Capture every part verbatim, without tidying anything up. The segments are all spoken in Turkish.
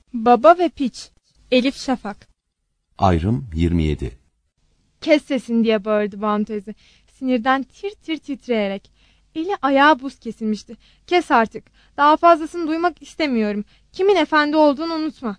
Baba ve Piç. Elif Şafak. Ayrım yirmi yedi. Kes sesini diye bağırdı Banu teyze. Sinirden tir tir titreyerek. Eli ayağı buz kesilmişti. Kes artık. Daha fazlasını duymak istemiyorum. Kimin efendi olduğunu unutma.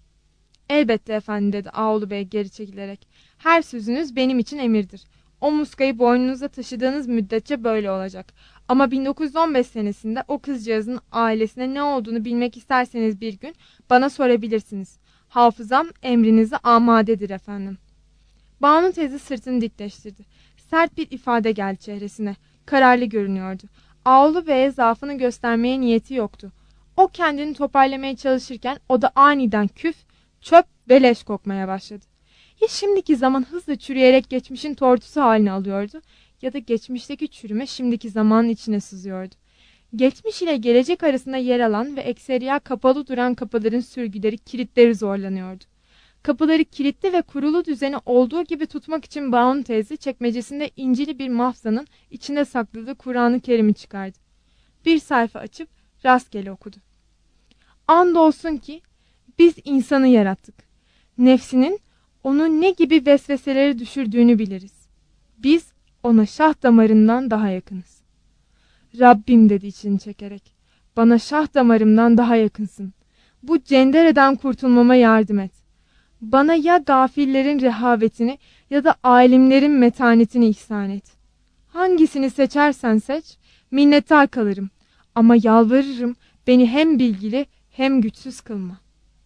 Elbette efendi dedi Ağoğlu Bey geri çekilerek. Her sözünüz benim için emirdir. O muskayı boynunuzda taşıdığınız müddetçe böyle olacak. Ama bin dokuz yüz on beş senesinde o kızcağızın ailesine ne olduğunu bilmek isterseniz bir gün bana sorabilirsiniz. Hafızam emrinize amadedir efendim. Banu teyze sırtını dikleştirdi. Sert bir ifade geldi çehresine. Kararlı görünüyordu. Ağoğlu Bey'e zaafını göstermeye niyeti yoktu. O kendini toparlamaya çalışırken o da aniden küf, çöp ve leş kokmaya başladı. Ya şimdiki zaman hızla çürüyerek geçmişin tortusu halini alıyordu ya da geçmişteki çürüme şimdiki zamanın içine sızıyordu. Geçmiş ile gelecek arasında yer alan ve ekseriya kapalı duran kapıların sürgüleri, kilitleri zorlanıyordu. Kapıları kilitli ve kurulu düzeni olduğu gibi tutmak için Banu teyze çekmecesinde incili bir mahzanın içinde sakladığı Kur'an-ı Kerim'i çıkardı. Bir sayfa açıp rastgele okudu. Andolsun ki biz insanı yarattık. Nefsinin onu ne gibi vesveseleri düşürdüğünü biliriz. Biz ona şah damarından daha yakınız. Rabbim dedi içini çekerek. Bana şah damarımdan daha yakınsın. Bu cendereden kurtulmama yardım et. Bana ya gafillerin rehavetini ya da alimlerin metanetini ihsan et. Hangisini seçersen seç, minnettar kalırım. Ama yalvarırım beni hem bilgili hem güçsüz kılma.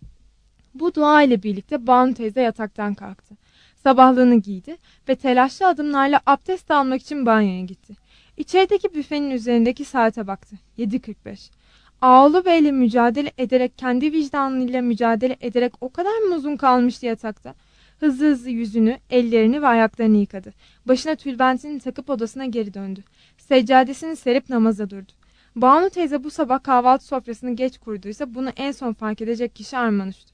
Bu dua ile birlikte Banu teyze yataktan kalktı. Sabahlığını giydi ve telaşlı adımlarla abdest almak için banyoya gitti. İçerideki büfenin üzerindeki saate baktı. yedi kırk beş. Ağoğlu Bey'le mücadele ederek, kendi vicdanıyla mücadele ederek o kadar mı uzun kalmıştı yatakta? Hızlı hızlı yüzünü, ellerini ve ayaklarını yıkadı. Başına tülbentini takıp odasına geri döndü. Seccadesini serip namaza durdu. Banu teyze bu sabah kahvaltı sofrasını geç kurduysa bunu en son fark edecek kişi Armanuş'tu.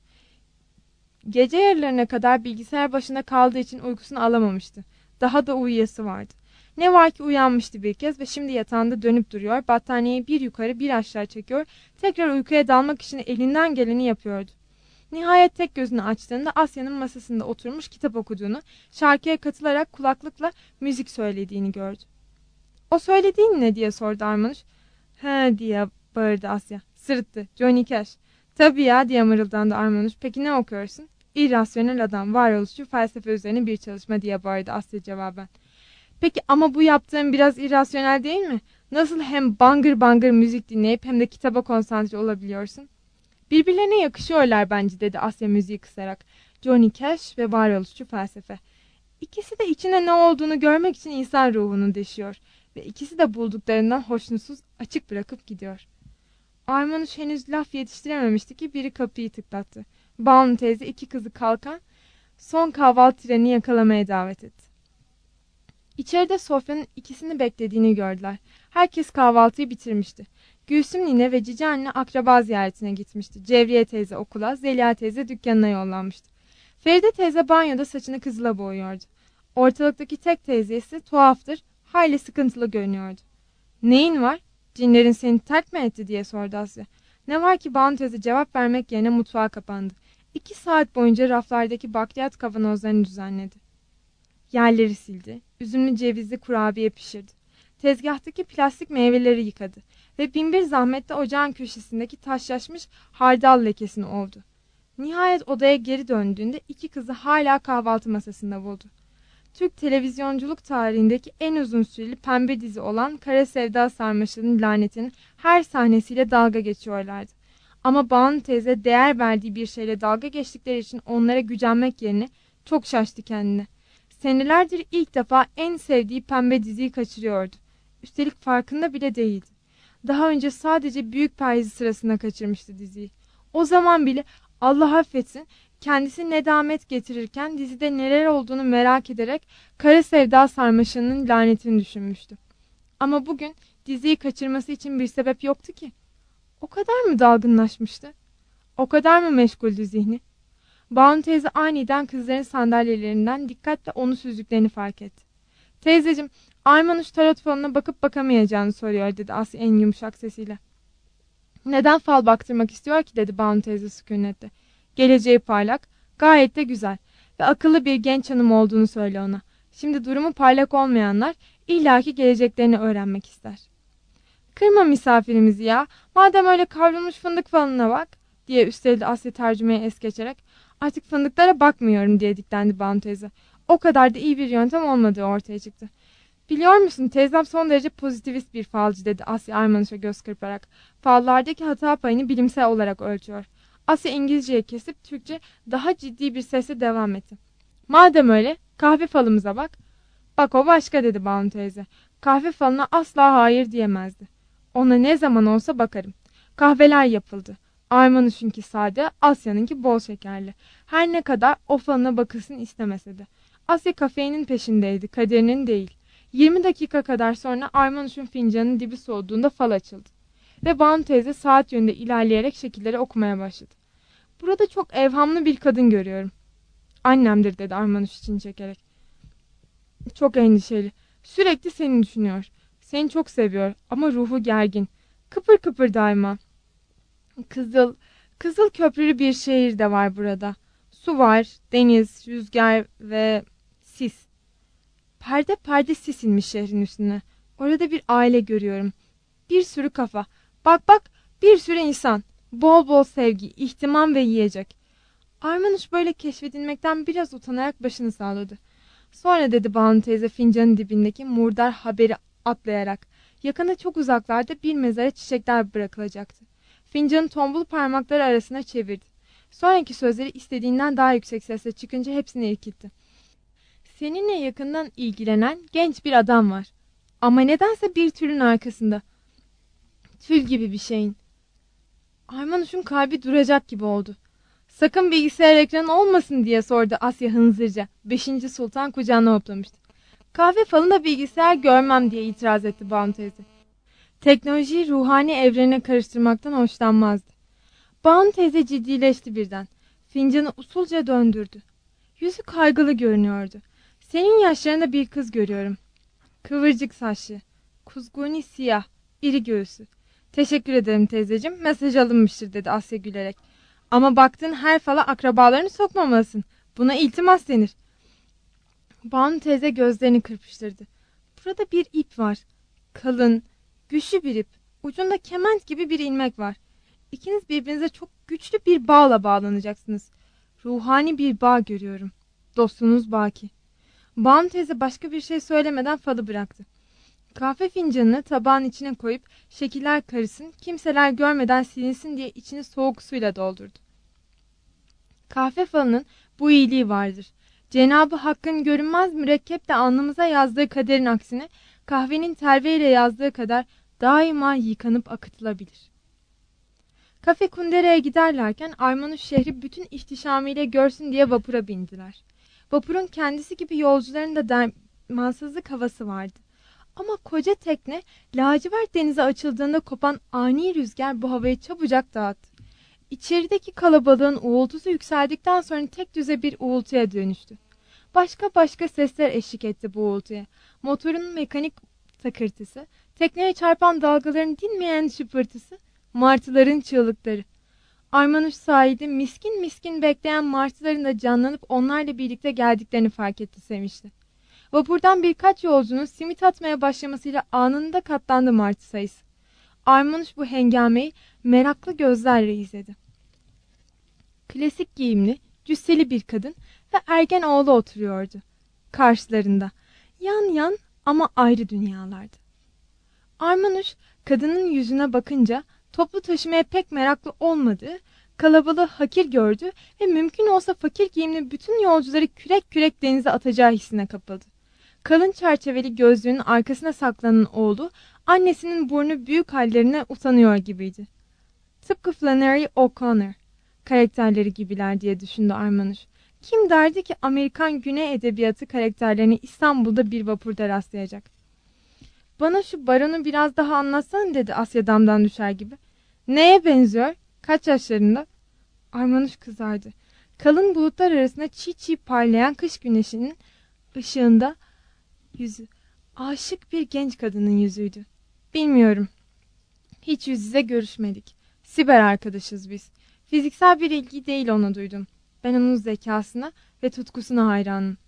Gece yarılarına kadar bilgisayar başında kaldığı için uykusunu alamamıştı. Daha da uyuyası vardı. Ne var ki uyanmıştı bir kez ve şimdi yatağında dönüp duruyor, battaniyeyi bir yukarı bir aşağı çekiyor, tekrar uykuya dalmak için elinden geleni yapıyordu. Nihayet tek gözünü açtığında Asya'nın masasında oturmuş kitap okuduğunu, şarkıya katılarak kulaklıkla müzik söylediğini gördü. O söylediğin ne diye sordu Armanuş. He diye bağırdı Asya. Sırıttı. Johnny Cash. Tabii ya diye mırıldandı Armanuş. Peki ne okuyorsun? İrrasyonel adam, varoluşçu felsefe üzerine bir çalışma diye bağırdı Asya cevaben. Peki ama bu yaptığın biraz irrasyonel değil mi? Nasıl hem bangır bangır müzik dinleyip hem de kitaba konsantre olabiliyorsun? Birbirlerine yakışıyorlar bence dedi Asya müziği kısarak. Johnny Cash ve varoluşçu felsefe. İkisi de içinde ne olduğunu görmek için insan ruhunu deşiyor. Ve ikisi de bulduklarından hoşnutsuz açık bırakıp gidiyor. Armanuş henüz laf yetiştirememişti ki biri kapıyı tıklattı. Banu teyze iki kızı kalkan son kahvaltı treni yakalamaya davet etti. İçeride sofranın ikisini beklediğini gördüler. Herkes kahvaltıyı bitirmişti. Gülsüm nine ve Cici anne akraba ziyaretine gitmişti. Cevriye teyze okula, Zeliha teyze dükkanına yollanmıştı. Feride teyze banyoda saçını kızıla boyuyordu. Ortalıktaki tek teyze ise tuhaftır, hayli sıkıntılı görünüyordu. Neyin var? Cinlerin seni terk mi etti diye sordu Asya. Ne var ki Banu teyze cevap vermek yerine mutfağa kapandı. İki saat boyunca raflardaki bakliyat kavanozlarını düzenledi. Yerleri sildi, üzümlü cevizli kurabiye pişirdi. Tezgahtaki plastik meyveleri yıkadı ve binbir zahmetle ocağın köşesindeki taşlaşmış hardal lekesini ovdu. Nihayet odaya geri döndüğünde iki kızı hala kahvaltı masasında buldu. Türk televizyonculuk tarihindeki en uzun süreli pembe dizi olan Kara Sevda Sarmaşık'ın lanetinin her sahnesiyle dalga geçiyorlardı. Ama Banu teyze değer verdiği bir şeyle dalga geçtikleri için onlara gücenmek yerine çok şaştı kendine. Senelerdir ilk defa en sevdiği pembe diziyi kaçırıyordu. Üstelik farkında bile değildi. Daha önce sadece büyük perhizi sırasında kaçırmıştı diziyi. O zaman bile Allah affetsin kendisi nedamet getirirken dizide neler olduğunu merak ederek Kara Sevda Sarmaşık'ın lanetini düşünmüştü. Ama bugün diziyi kaçırması için bir sebep yoktu ki. O kadar mı dalgınlaşmıştı? O kadar mı meşguldü zihni? Banu teyze aniden kızların sandalyelerinden dikkatle onu süzdüklerini fark etti. Teyzeciğim, Armanuş tarot falına bakıp bakamayacağını soruyor dedi Asya en yumuşak sesiyle. Neden fal baktırmak istiyor ki dedi Banu teyze sükunetle. Geleceği parlak, gayet de güzel ve akıllı bir genç hanım olduğunu söyle ona. Şimdi durumu parlak olmayanlar illaki geleceklerini öğrenmek ister. Kırma misafirimizi ya, madem öyle kavrulmuş fındık falına bak diye üsteledi Asya tercümeye es geçerek. Artık fındıklara bakmıyorum diye diklendi Banu teyze. O kadar da iyi bir yöntem olmadığı ortaya çıktı. Biliyor musun teyzem son derece pozitivist bir falcı dedi Asya Armanuş'a göz kırparak. Fallardaki hata payını bilimsel olarak ölçüyor. Asya İngilizceyi kesip Türkçe daha ciddi bir sesle devam etti. Madem öyle kahve falımıza bak. Bak o başka dedi Banu teyze. Kahve falına asla hayır diyemezdi. Ona ne zaman olsa bakarım. Kahveler yapıldı. Armanuş'unki sade, Asya'nınki bol şekerli. Her ne kadar o falına bakılsın istemese de. Asya kafeinin peşindeydi, kaderinin değil. Yirmi dakika kadar sonra Armanuş'un fincanının dibi soğuduğunda fal açıldı. Ve Banu teyze saat yönünde ilerleyerek şekilleri okumaya başladı. Burada çok evhamlı bir kadın görüyorum. Annemdir dedi Armanuş için çekerek. Çok endişeli. Sürekli seni düşünüyor. Seni çok seviyor ama ruhu gergin. Kıpır kıpır daima. Kızıl, kızıl köprülü bir şehir de var burada. Su var, deniz, rüzgar ve sis. Perde perde sis inmiş şehrin üstüne. Orada bir aile görüyorum. Bir sürü kafa. Bak bak, bir sürü insan. Bol bol sevgi, ihtimam ve yiyecek. Armanuş böyle keşfedilmekten biraz utanarak başını salladı. Sonra dedi Banu teyze fincanın dibindeki murdar haberi atlayarak. Yakında çok uzaklarda bir mezara çiçekler bırakılacaktı. Fincanın tombul parmakları arasına çevirdi. Sonraki sözleri istediğinden daha yüksek sesle çıkınca hepsini irkiltti. Seninle yakından ilgilenen genç bir adam var. Ama nedense bir tülün arkasında. Tül gibi bir şeyin. Armanuş'un kalbi duracak gibi oldu. Sakın bilgisayar ekranı olmasın diye sordu Asya hınzırca. Beşinci Sultan kucağına hoplamıştı. Kahve falında bilgisayar görmem diye itiraz etti Banu teyze. Teknolojiyi ruhani evrene karıştırmaktan hoşlanmazdı. Banu teyze ciddileşti birden. Fincanı usulca döndürdü. Yüzü kaygılı görünüyordu. Senin yaşlarında bir kız görüyorum. Kıvırcık saçlı, kuzguni siyah, iri göğsü. Teşekkür ederim teyzeciğim, mesaj alınmıştır dedi Asya gülerek. Ama baktığın her fala akrabalarını sokmamalısın. Buna iltimas denir. Banu teyze gözlerini kırpıştırdı. Burada bir ip var. Kalın, güçlü bir ip. Ucunda kement gibi bir ilmek var. İkiniz birbirinize çok güçlü bir bağla bağlanacaksınız. Ruhani bir bağ görüyorum. Dostunuz Baki. Banu teyze başka bir şey söylemeden falı bıraktı. Kahve fincanını tabağın içine koyup şekiller karışsın, kimseler görmeden silinsin diye içini soğuk suyla doldurdu. Kahve falının bu iyiliği vardır. Cenab-ı Hakk'ın görünmez mürekkeple alnımıza yazdığı kaderin aksine kahvenin telveyle yazdığı kadar daima yıkanıp akıtılabilir. Kafe Kundere'ye giderlerken Armanuş şehri bütün ihtişamıyla görsün diye vapura bindiler. Vapurun kendisi gibi yolcuların da dermansızlık havası vardı. Ama koca tekne lacivert denize açıldığında kopan ani rüzgar bu havayı çabucak dağıttı. İçerideki kalabalığın uğultusu yükseldikten sonra tek düze bir uğultuya dönüştü. Başka başka sesler eşlik etti bu uğultuya. Motorun mekanik takırtısı, tekneye çarpan dalgaların dinmeyen şıpırtısı, martıların çığlıkları. Armanuş sahilde miskin miskin bekleyen martıların da canlanıp onlarla birlikte geldiklerini fark etti sevinçle. Vapurdan birkaç yolcunun simit atmaya başlamasıyla anında katlandı martı sayısı. Armanuş bu hengameyi meraklı gözlerle izledi. Klasik giyimli, cüsseli bir kadın ve ergen oğlu oturuyordu. Karşılarında, yan yan ama ayrı dünyalardı. Armanuş kadının yüzüne bakınca toplu taşımaya pek meraklı olmadığı, kalabalığı hakir gördü ve mümkün olsa fakir giyimli bütün yolcuları kürek kürek denize atacağı hissine kapıldı. Kalın çerçeveli gözlüğünün arkasına saklanan oğlu, annesinin burnu büyük hallerine utanıyor gibiydi. Tıpkı Flannery O'Connor karakterleri gibiler diye düşündü Armanuş. Kim derdi ki Amerikan Güney Edebiyatı karakterlerini İstanbul'da bir vapurda rastlayacak? Bana şu baronu biraz daha anlatsana dedi Asya damdan düşer gibi. Neye benziyor? Kaç yaşlarında? Armanuş kızardı. Kalın bulutlar arasında çiğ çiğ parlayan kış güneşinin ışığında yüzü. Aşık bir genç kadının yüzüydü. Bilmiyorum. Hiç yüz yüze görüşmedik. Siber arkadaşız biz. Fiziksel bir ilgi değil ona duydum. Ben onun zekasına ve tutkusuna hayranım.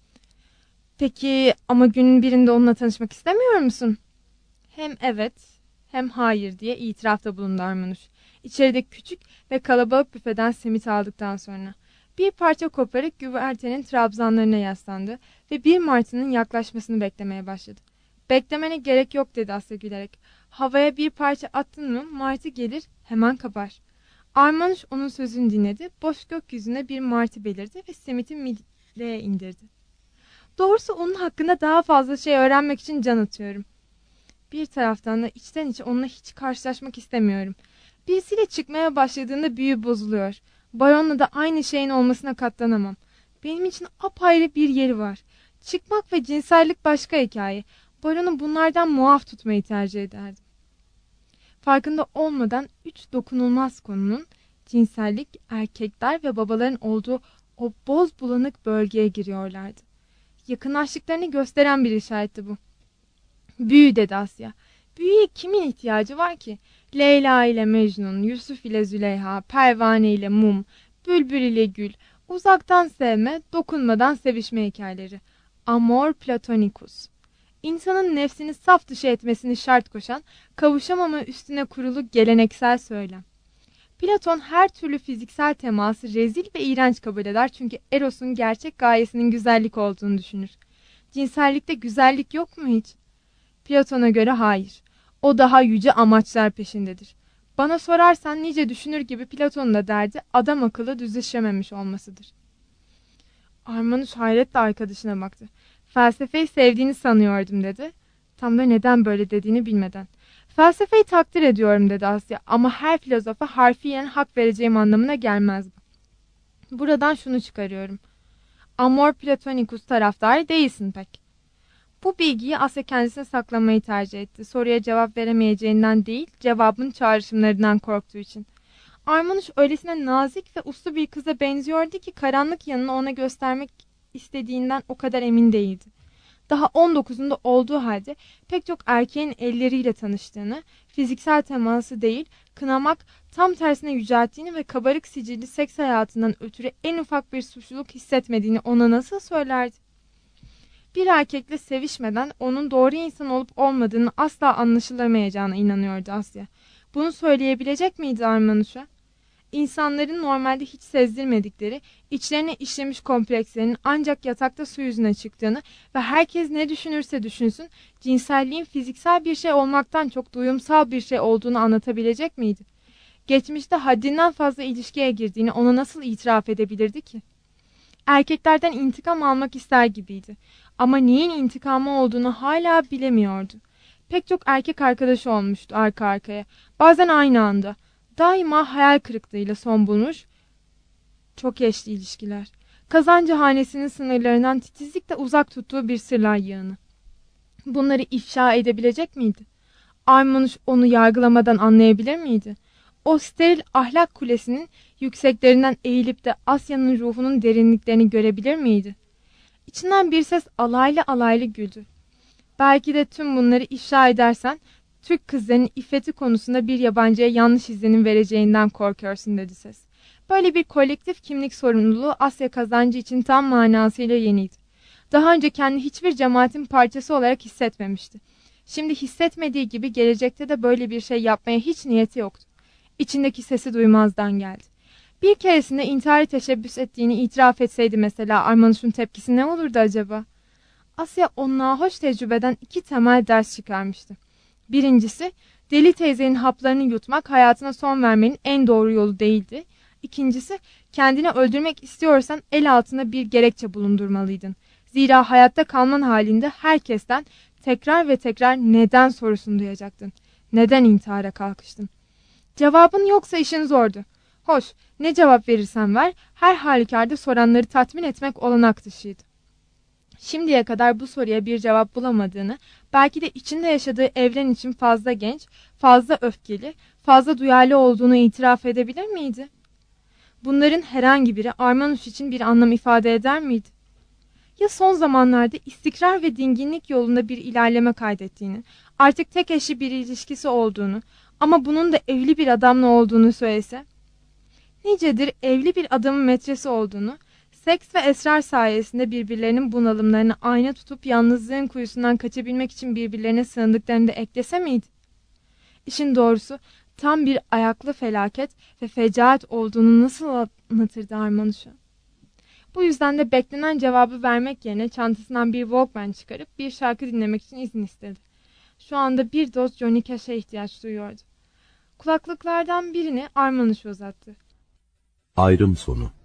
Peki ama günün birinde onunla tanışmak istemiyor musun? Hem evet hem hayır diye itirafta bulundu Armanuş. İçeride küçük ve kalabalık büfeden simit aldıktan sonra. Bir parça koparıp güvertenin trabzanlarına yaslandı ve bir martının yaklaşmasını beklemeye başladı. Beklemene gerek yok dedi Asya gülerek. Havaya bir parça attın mı martı gelir hemen kapar. Armanuş onun sözünü dinledi. Boş gökyüzüne bir martı belirdi ve simiti mideye indirdi. Doğrusu onun hakkında daha fazla şey öğrenmek için can atıyorum. Bir taraftan da içten içe onunla hiç karşılaşmak istemiyorum. Birisiyle çıkmaya başladığında büyü bozuluyor. Baron'la da aynı şeyin olmasına katlanamam. Benim için apayrı bir yeri var. Çıkmak ve cinsellik başka hikaye. Baron'u bunlardan muaf tutmayı tercih ederdim. Farkında olmadan üç dokunulmaz konunun cinsellik, erkekler ve babaların olduğu o boz bulanık bölgeye giriyorlardı. Yakınlaştıklarını gösteren bir işaretti bu. Büyü dedi Asya. Büyüye kimin ihtiyacı var ki? Leyla ile Mecnun, Yusuf ile Züleyha, Pervane ile Mum, Bülbül ile Gül, uzaktan sevme, dokunmadan sevişme hikayeleri. Amor platonicus. İnsanın nefsini saf dışı etmesini şart koşan, kavuşamama üstüne kurulu geleneksel söylem. Platon her türlü fiziksel teması rezil ve iğrenç kabul eder çünkü Eros'un gerçek gayesinin güzellik olduğunu düşünür. Cinsellikte güzellik yok mu hiç? Platon'a göre hayır. O daha yüce amaçlar peşindedir. Bana sorarsan nice düşünür gibi Platon'un da derdi adam akıllı düzleşememiş olmasıdır. Armanuş hayretle arkadaşına baktı. Felsefeyi sevdiğini sanıyordum dedi. Tam da neden böyle dediğini bilmeden. Felsefeyi takdir ediyorum dedi Asya ama her filozofa harfiyen hak vereceğim anlamına gelmez bu. Buradan şunu çıkarıyorum. Amor platonicus taraftarı değilsin pek. Bu bilgiyi Asya kendisine saklamayı tercih etti. Soruya cevap veremeyeceğinden değil, cevabın çağrışımlarından korktuğu için. Armanuş öylesine nazik ve uslu bir kıza benziyordu ki karanlık yanını ona göstermek istediğinden o kadar emin değildi. Daha on dokuzunda olduğu halde pek çok erkeğin elleriyle tanıştığını, fiziksel teması değil, kınamak tam tersine yücelttiğini ve kabarık sicilli seks hayatından ötürü en ufak bir suçluluk hissetmediğini ona nasıl söylerdi? Bir erkekle sevişmeden onun doğru insan olup olmadığını asla anlaşılamayacağına inanıyordu Asya. Bunu söyleyebilecek miydi Armanuş'a? İnsanların normalde hiç sezdirmedikleri, içlerine işlemiş komplekslerinin ancak yatakta su yüzüne çıktığını ve herkes ne düşünürse düşünsün, cinselliğin fiziksel bir şey olmaktan çok duyumsal bir şey olduğunu anlatabilecek miydi? Geçmişte haddinden fazla ilişkiye girdiğini ona nasıl itiraf edebilirdi ki? Erkeklerden intikam almak ister gibiydi. Ama neyin intikamı olduğunu hala bilemiyordu. Pek çok erkek arkadaşı olmuştu arka arkaya. Bazen aynı anda. Daima hayal kırıklığıyla son bulmuş çok eşli ilişkiler. Kazancı hanesinin sınırlarından titizlikle uzak tuttuğu bir sırlar yığını. Bunları ifşa edebilecek miydi? Armanuş onu yargılamadan anlayabilir miydi? O steril ahlak kulesinin yükseklerinden eğilip de Asya'nın ruhunun derinliklerini görebilir miydi? İçinden bir ses alaylı alaylı güldü. Belki de tüm bunları ifşa edersen Türk kızlarının iffeti konusunda bir yabancıya yanlış izlenim vereceğinden korkuyorsun dedi ses. Böyle bir kolektif kimlik sorumluluğu Asya kazancı için tam manasıyla yeniydi. Daha önce kendi hiçbir cemaatin parçası olarak hissetmemişti. Şimdi hissetmediği gibi gelecekte de böyle bir şey yapmaya hiç niyeti yoktu. İçindeki sesi duymazdan geldi. Bir keresinde intihari teşebbüs ettiğini itiraf etseydi mesela Armanuş'un tepkisi ne olurdu acaba? Asya o nahoş tecrübeden iki temel ders çıkarmıştı. Birincisi, deli teyzenin haplarını yutmak hayatına son vermenin en doğru yolu değildi. İkincisi, kendini öldürmek istiyorsan el altında bir gerekçe bulundurmalıydın. Zira hayatta kalman halinde herkesten tekrar ve tekrar neden sorusunu duyacaktın. Neden intihara kalkıştın? Cevabın yoksa işin zordu. Hoş, ne cevap verirsen ver, her halükarda soranları tatmin etmek olanak dışıydı. Şimdiye kadar bu soruya bir cevap bulamadığını, belki de içinde yaşadığı evren için fazla genç, fazla öfkeli, fazla duyarlı olduğunu itiraf edebilir miydi? Bunların herhangi biri Armanuş için bir anlam ifade eder miydi? Ya son zamanlarda istikrar ve dinginlik yolunda bir ilerleme kaydettiğini, artık tek eşli bir ilişkisi olduğunu, Ama bunun da evli bir adamla olduğunu söylese? Nicedir evli bir adamın metresi olduğunu, seks ve esrar sayesinde birbirlerinin bunalımlarını ayna tutup yalnızlığın kuyusundan kaçabilmek için birbirlerine sığındıklarını da eklese miydi? İşin doğrusu tam bir ayaklı felaket ve fecaat olduğunu nasıl anlatırdı Armanuş'a? Bu yüzden de beklenen cevabı vermek yerine çantasından bir Walkman çıkarıp bir şarkı dinlemek için izin istedi. Şu anda bir doz Johnny Cash'e ihtiyaç duyuyordu. Kulaklıklardan birini Armanuş'a uzattı. Ayrım sonu.